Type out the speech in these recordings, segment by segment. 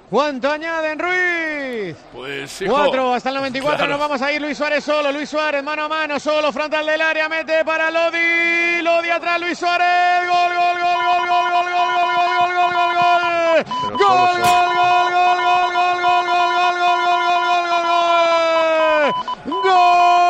¿Cuánto añaden, Ruiz? Pues hijo, 4 hasta el 94, claro. Nos vamos a ir. Luis Suárez solo, Luis Suárez mano a mano, solo, frontal del área, mete para Lodi. Lodi atrás, Luis Suárez. Gol, gol, gol, gol, gol, gol, gol, gol, gol, gol, gol, gol, gol. Gol, gol, gol, gol, gol, gol, gol, gol, gol, gol, gol, gol.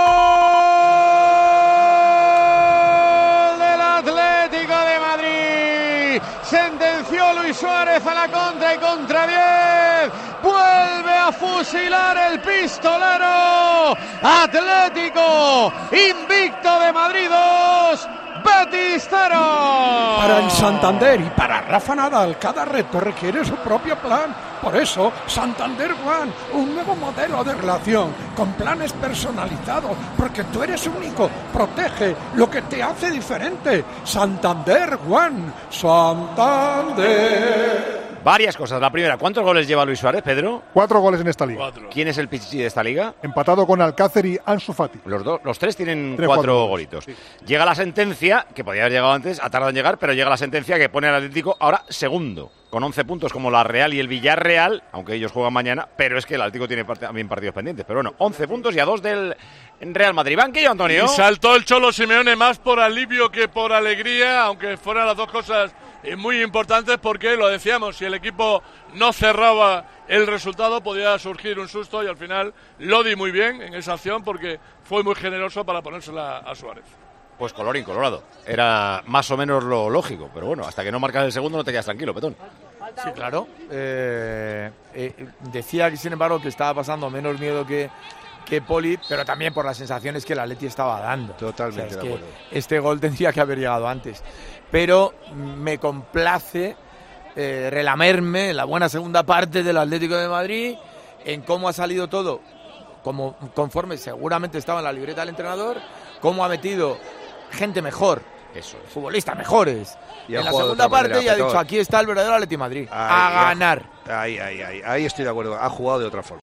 Gol del Atlético de Madrid. Sentenció Luis Suárez a la contra y contra 10. Vuelve a fusilar el pistolero. Atlético invicto de Madrid 2, Betis 0. Para el Santander y para Rafa Nadal, cada reto requiere su propio plan. Por eso, Santander One, un nuevo modelo de relación con planes personalizados, porque tú eres único. Protege lo que te hace diferente. Santander One, Santander. Varias cosas. La primera, ¿cuántos goles lleva Luis Suárez, Pedro? 4 goles en esta liga. 4. ¿Quién es el pichichi de esta liga? Empatado con Alcácer y Ansu Fati. Los tres tienen 3, 4 4 golitos. Sí. Llega la sentencia, que podía haber llegado antes, ha tardado en llegar, pero llega la sentencia que pone al Atlético ahora segundo, con 11 puntos como la Real y el Villarreal, aunque ellos juegan mañana, pero es que el Atlético tiene también partidos pendientes. Pero bueno, 11 puntos y a 2 del Real Madrid. Banquillo, Antonio. Y saltó el Cholo Simeone más por alivio que por alegría, aunque fueran las dos cosas muy importantes, porque lo decíamos, si el equipo no cerraba el resultado podía surgir un susto, y al final lo di muy bien en esa acción porque fue muy generoso para ponérsela a Suárez. Pues colorín colorado. Era más o menos lo lógico, pero bueno, hasta que no marcas el segundo no te quedas tranquilo, Petón. Sí, claro. Decía que, sin embargo, que estaba pasando menos miedo que Poli, pero también por las sensaciones que el Atleti estaba dando. Totalmente de acuerdo. Este gol tendría que haber llegado antes. Pero me complace relamerme en la buena segunda parte del Atlético de Madrid, en cómo ha salido todo, conforme seguramente estaba en la libreta del entrenador, cómo ha metido gente mejor, futbolistas mejores. Y en la segunda parte y ha dicho, aquí está el verdadero Atleti Madrid, a ganar. Ahí estoy de acuerdo, ha jugado de otra forma.